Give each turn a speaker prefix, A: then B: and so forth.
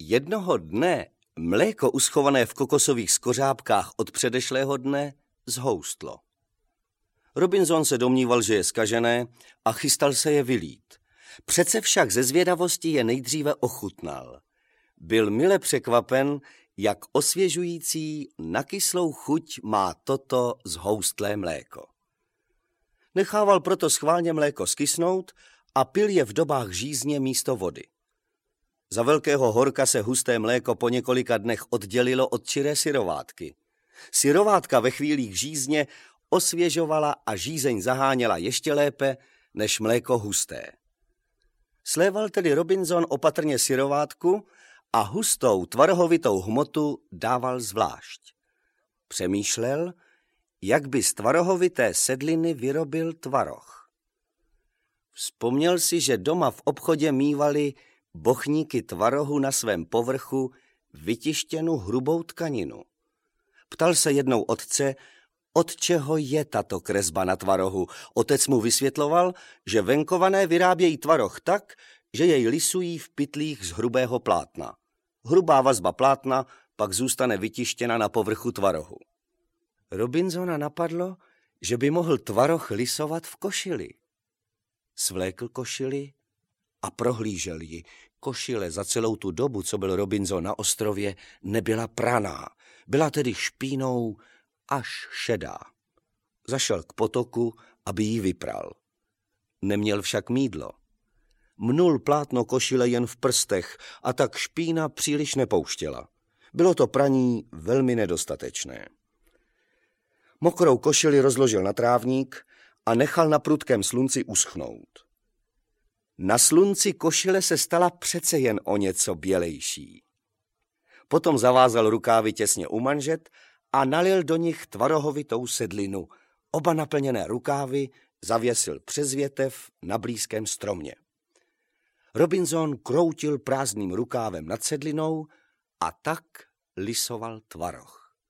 A: Jednoho dne mléko uschované v kokosových skořápkách od předešlého dne zhoustlo. Robinson se domníval, že je zkažené a chystal se je vylít. Přece však ze zvědavosti je nejdříve ochutnal. Byl mile překvapen, jak osvěžující na kyslou chuť má toto zhoustlé mléko. Nechával proto schválně mléko skysnout a pil je v dobách žízně místo vody. Za velkého horka se husté mléko po několika dnech oddělilo od čiré syrovátky. Syrovátka ve chvílích žízně osvěžovala a žízeň zaháněla ještě lépe než mléko husté. Sléval tedy Robinson opatrně syrovátku a hustou tvarohovitou hmotu dával zvlášť. Přemýšlel, jak by z tvarohovité sedliny vyrobil tvaroh. Vzpomněl si, že doma v obchodě mívali bochníky tvarohu na svém povrchu vytištěnou hrubou tkaninu. Ptal se jednou otce, od čeho je tato kresba na tvarohu. Otec mu vysvětloval, že Venkované vyrábějí tvaroh tak, že jej lisují v pytlích z hrubého plátna. Hrubá vazba plátna pak zůstane vytištěna na povrchu tvarohu. Robinsona napadlo, že by mohl tvaroh lisovat v košili. Svlékl košili a prohlížel ji. Košile za celou tu dobu, co byl Robinson na ostrově, nebyla praná. Byla tedy špínou až šedá. Zašel k potoku, aby ji vypral. Neměl však mýdlo. Mnul plátno košile jen v prstech a tak špína příliš nepouštěla. Bylo to praní velmi nedostatečné. Mokrou košili rozložil na trávník a nechal na prudkém slunci uschnout. Na slunci košile se stala přece jen o něco bělejší. Potom zavázal rukávy těsně u manžet a nalil do nich tvarohovitou sedlinu. Oba naplněné rukávy zavěsil přes větev na blízkém stromě. Robinson kroutil prázdným rukávem nad sedlinou a tak lisoval tvaroh.